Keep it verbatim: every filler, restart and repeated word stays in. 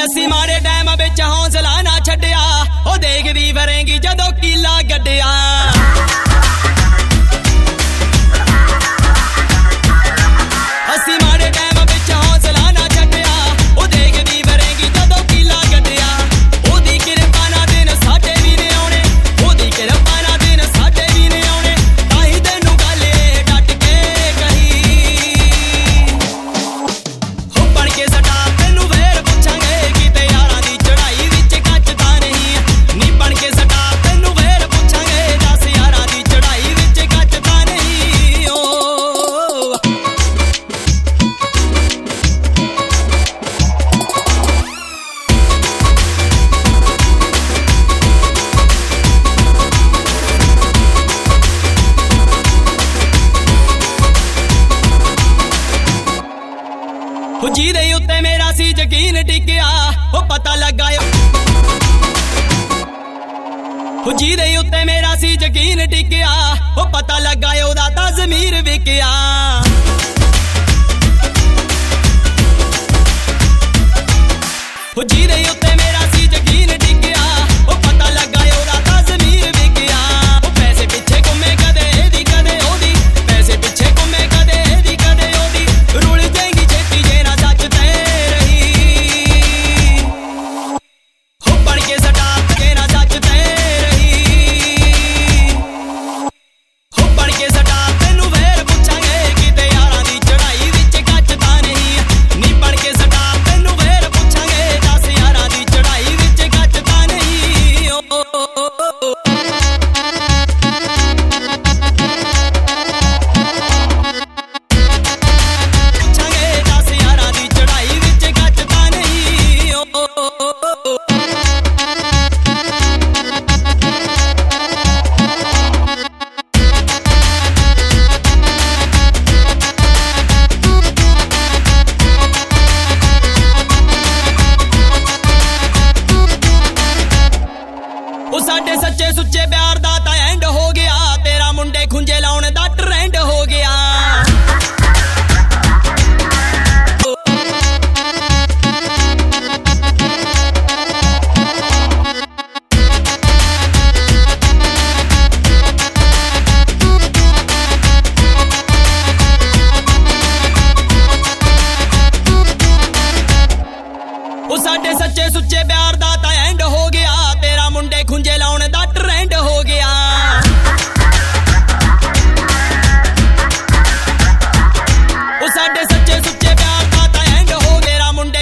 ਅਸੀਂ ਮਾੜੇ ਟਾਈਮ ਵਿੱਚ ਹੌਸਲਾ ਨਾ ਛੱਡਿਆ ਉਹ ਦੇਖਦੀ ਫਿਰੇਂਗੀ ਜਦੋਂ ਕੀਲਾ ਗੱਡਿਆ ਅਸੀਂ ਮਾੜੇ ਟਾਈਮ ਵਿੱਚ ਹੌਸਲਾ ਨਾ ਛੱਡਿਆ ਉਹ ਦੇਖਦੀ ਫਿਰੇਂਗੀ ਜਦੋਂ ਕੀਲਾ ਗੱਡਿਆ ਉਹਦੀ ਕਿਰਪਾ ਨਾਲ ਦਿਨ ਸਾਡੇ ਵੀ ਨੇ ਆਉਣੇ ਉਹਦੀ ਕਿਰਪਾ ਨਾਲ ਦਿਨ ਸਾਡੇ ਵੀ ਨੇ ਆਉਣੇ ਤਾਂ ਹੀ ਤੈਨੂੰ ਗੱਲ ਏ ਡਟ ਕੇ ਕਹੀ ਹੋ ਬਣ ਕੇ ਸਟਾ ਤੈਨੂੰ ਫੇਰ ਪੁੱਛਾਂਗੇ ਕਿਤੇ ਯਾਰਾਂ ਦੀ ਚੜਾਈ ਵਿੱਚ ਕੱਚ ਤਾਂ ਨਹੀਂ ਨੀ ਬਣ ਕੇ ਸਟਾ ਤੈਨੂੰ ਫੇਰ ਪੁੱਛਾਂਗੇ ਦਸ ਯਾਰਾਂ ਦੀ ਚੜਾਈ ਵਿੱਚ ਕੱਚ ਤਾਂ ਨਹੀਂ ਓ ਹੋ ਜਿਹਦੇ ਉੱਤੇ ਮੇਰਾ ਸੀ ਯਕੀਨ ਟਿਕਿਆ ਉਹ ਪਤਾ ਲੱਗਾ ਹੋ ਜਿਹਦੇ ਉੱਤੇ ਮੇਰਾ ਸੀ ਯਕੀਨ ਟਿਕਿਆ ਉਹ ਪਤਾ ਲੱਗਾ ਉਹਦਾ ਤਾਂ ਜ਼ਮੀਰ ਵਿਕਿਆ